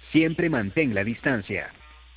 Siempre mantén la distancia.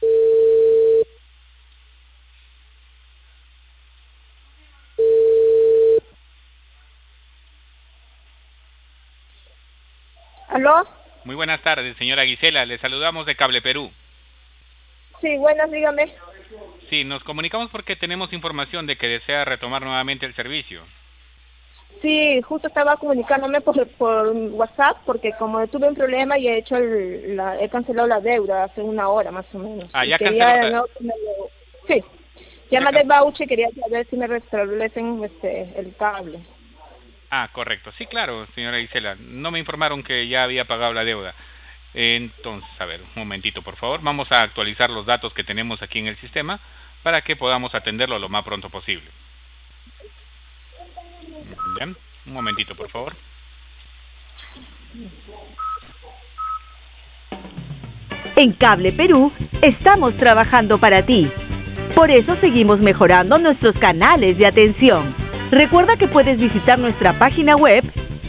¿Aló? Muy buenas tardes, señora Gisela. Le saludamos de Cable Perú. Sí, buenas, dígame. Sí, nos comunicamos porque tenemos información de que desea retomar nuevamente el servicio. Sí, justo estaba comunicándome por WhatsApp porque como tuve un problema y he cancelado la deuda hace una hora más o menos. Ah, Y ya canceló quería, la... no, sí, ya Ya mandé can- el voucher, quería saber si me restablecen el cable. Ah, correcto. Sí, claro, señora Gisela. No me informaron que ya había pagado la deuda. Entonces, a ver, un momentito, por favor. Vamos a actualizar los datos que tenemos aquí en el sistema para que podamos atenderlo lo más pronto posible. Bien, un momentito, por favor. En Cable Perú estamos trabajando para ti. Por eso seguimos mejorando nuestros canales de atención. Recuerda que puedes visitar nuestra página web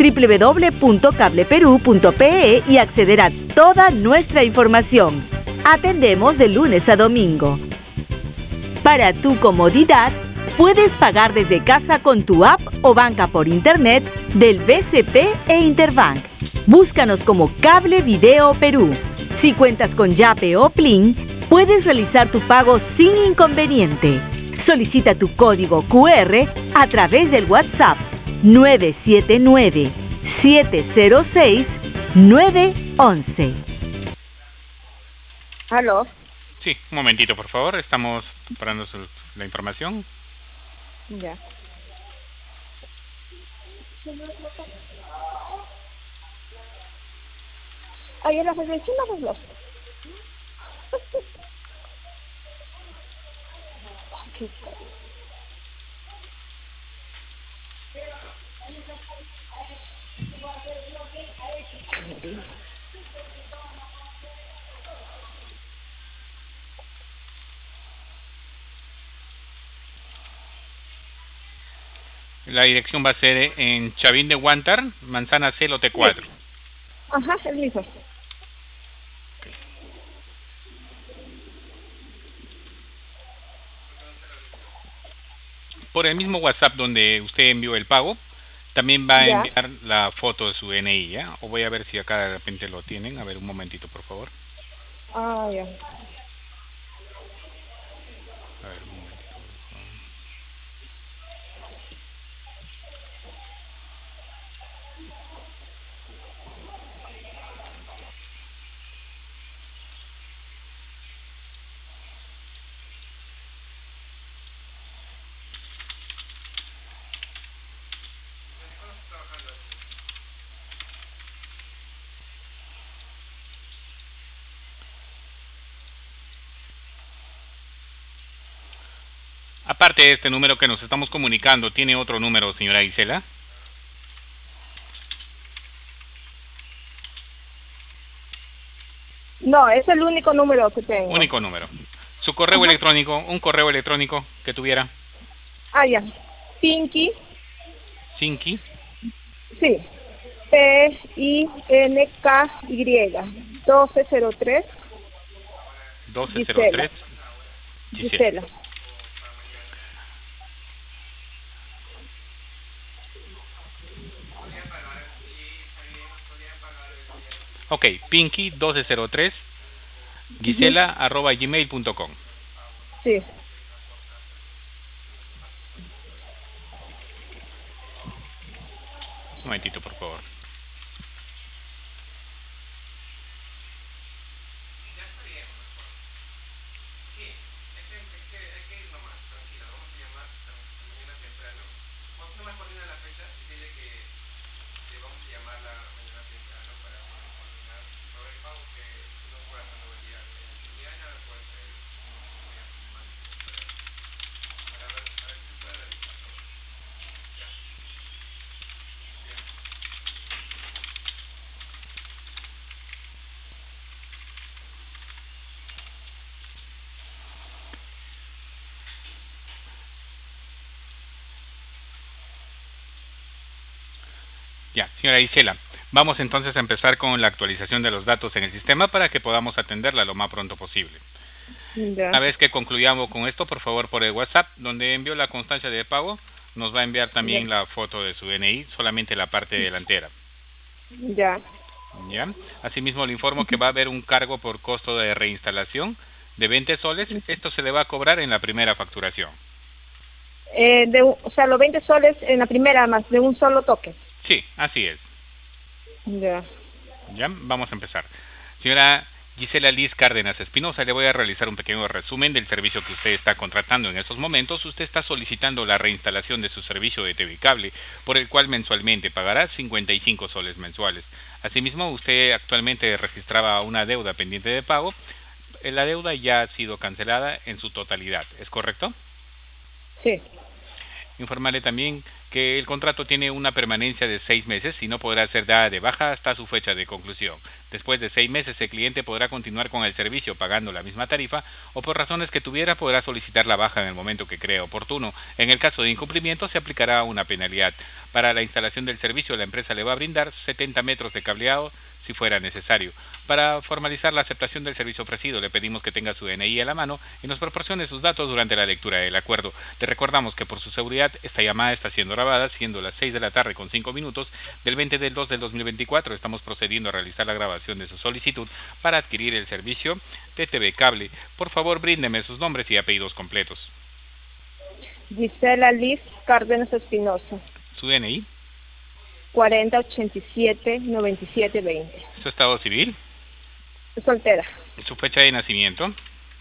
www.cableperú.pe y acceder a toda nuestra información. Atendemos de lunes a domingo. Para tu comodidad, puedes pagar desde casa con tu app o banca por internet del BCP e Interbank. Búscanos como Cable Video Perú. Si cuentas con Yape o Plin, puedes realizar tu pago sin inconveniente. Solicita tu código QR a través del WhatsApp 979-706-911. ¿Aló? Sí, un momentito, por favor. Estamos preparando la información. Ya. Ahí en la federación los. La dirección va a ser en Chavín de Huántar, Manzana C, lote Sí, 4. ajá, el mismo. Por el mismo WhatsApp donde usted envió el pago, también va a Ya. enviar la foto de su DNI, ¿ya? O voy a ver si acá de repente lo tienen. A ver, un momentito, por favor. Ah, ya. A ver, un momentito, por favor. Aparte de este número que nos estamos comunicando, ¿tiene otro número, señora Gisela? No, es el único número que tengo. Único número. Su correo Ajá. electrónico, un correo electrónico que tuviera. Ah, ya. Pinky, Sinki, sí. PINKY 1203 Gisela. 1203, Gisela. Gisela. Ok, Pinky 1203, Ujú. gisela@gmail.com. Sí. Un momentito, por favor. Ya, señora Gisela. Vamos entonces a empezar con la actualización de los datos en el sistema para que podamos atenderla lo más pronto posible. Ya. Una vez que concluyamos con esto, por favor, por el WhatsApp, donde envió la constancia de pago, nos va a enviar también la foto de su DNI, solamente la parte delantera. Ya. ¿Ya? Asimismo, le informo que va a haber un cargo por costo de reinstalación de 20 soles. Esto se le va a cobrar en la primera facturación. O sea, los 20 soles en la primera más, de un solo toque. Sí, así es. Ya. Ya, vamos a empezar. Señora Gisela Liz Cárdenas Espinosa, le voy a realizar un pequeño resumen del servicio que usted está contratando en estos momentos. Usted está solicitando la reinstalación de su servicio de TV Cable, por el cual mensualmente pagará 55 soles mensuales. Asimismo, usted actualmente registraba una deuda pendiente de pago. La deuda ya ha sido cancelada en su totalidad, ¿es correcto? Sí. Informarle también que el contrato tiene una permanencia de 6 meses y no podrá ser dada de baja hasta su fecha de conclusión. Después de 6 meses, el cliente podrá continuar con el servicio pagando la misma tarifa o por razones que tuviera podrá solicitar la baja en el momento que cree oportuno. En el caso de incumplimiento, se aplicará una penalidad. Para la instalación del servicio, la empresa le va a brindar 70 metros de cableado si fuera necesario. Para formalizar la aceptación del servicio ofrecido, le pedimos que tenga su DNI a la mano y nos proporcione sus datos durante la lectura del acuerdo. Te recordamos que por su seguridad, esta llamada está siendo grabada, siendo las 6 de la tarde con 5 minutos del 20 del 2 del 2024. Estamos procediendo a realizar la grabación de su solicitud para adquirir el servicio de TV Cable. Por favor, bríndeme sus nombres y apellidos completos. Gisela Liz Cárdenas Espinosa. Su DNI. 4087-9720. Su estado civil. Soltera. Su fecha de nacimiento.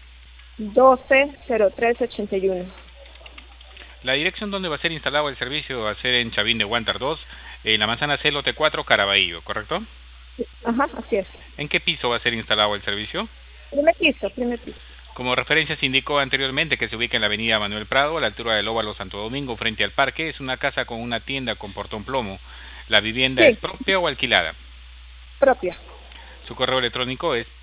12-03-81. La dirección donde va a ser instalado el servicio va a ser en Chavín de Huántar 2, en la manzana C, lote 4, Caraballo, ¿correcto? Ajá, así es. ¿En qué piso va a ser instalado el servicio? Primer piso. Como referencia se indicó anteriormente que se ubica en la avenida Manuel Prado, a la altura del Óvalo Santo Domingo, frente al parque. Es una casa con una tienda con portón plomo. ¿La vivienda es propia o alquilada? Propia. Su correo electrónico es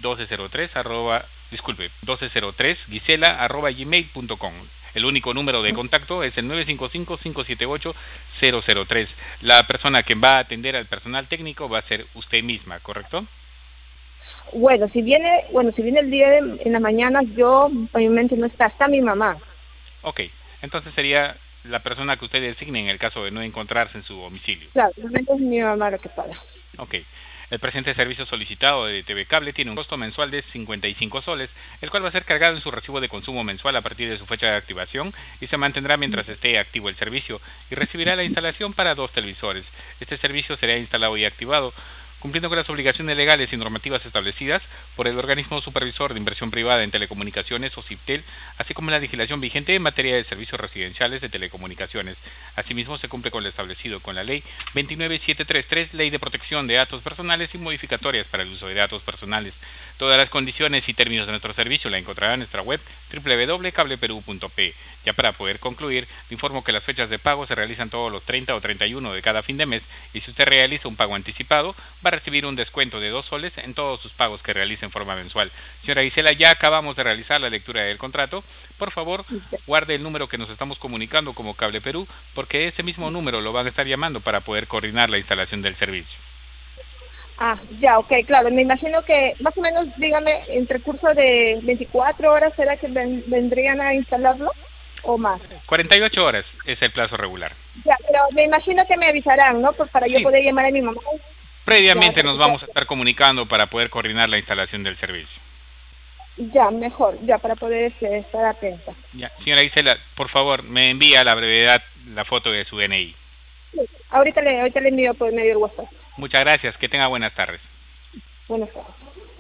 pinky1203@gisela@gmail.com. El único número de contacto es el 955-578-003. La persona que va a atender al personal técnico va a ser usted misma, ¿correcto? Bueno, si viene el día en la mañana, yo obviamente no está mi mamá. Ok, entonces sería la persona que usted designe en el caso de no encontrarse en su domicilio. Claro, obviamente es mi mamá la que paga. Ok. El presente servicio solicitado de TV Cable tiene un costo mensual de 55 soles, el cual va a ser cargado en su recibo de consumo mensual a partir de su fecha de activación y se mantendrá mientras esté activo el servicio y recibirá la instalación para 2 televisores. Este servicio será instalado y activado cumpliendo con las obligaciones legales y normativas establecidas por el Organismo Supervisor de Inversión Privada en Telecomunicaciones, OSIPTEL, así como la legislación vigente en materia de servicios residenciales de telecomunicaciones. Asimismo, se cumple con lo establecido con la Ley 29733, Ley de Protección de Datos Personales y modificatorias para el uso de datos personales. Todas las condiciones y términos de nuestro servicio la encontrará en nuestra web www.cableperu.pe. Ya para poder concluir, le informo que las fechas de pago se realizan todos los 30 o 31 de cada fin de mes y si usted realiza un pago anticipado, va a recibir un descuento de 2 soles en todos sus pagos que realice en forma mensual. Señora Gisela, ya acabamos de realizar la lectura del contrato. Por favor, guarde el número que nos estamos comunicando como Cable Perú, porque ese mismo número lo van a estar llamando para poder coordinar la instalación del servicio. Ah, ya, ok, claro. Me imagino que más o menos, dígame, entre curso de 24 horas, ¿será que vendrían a instalarlo o más? 48 horas es el plazo regular. Ya, pero me imagino que me avisarán, ¿no? Pues para yo poder llamar a mi mamá. Previamente nos vamos a estar comunicando para poder coordinar la instalación del servicio. Ya, mejor, ya, para poder estar atenta. Ya, señora Gisela, por favor, me envía a la brevedad la foto de su DNI. Sí, ahorita le envío por medio del WhatsApp. Muchas gracias, que tenga buenas tardes. Buenas tardes.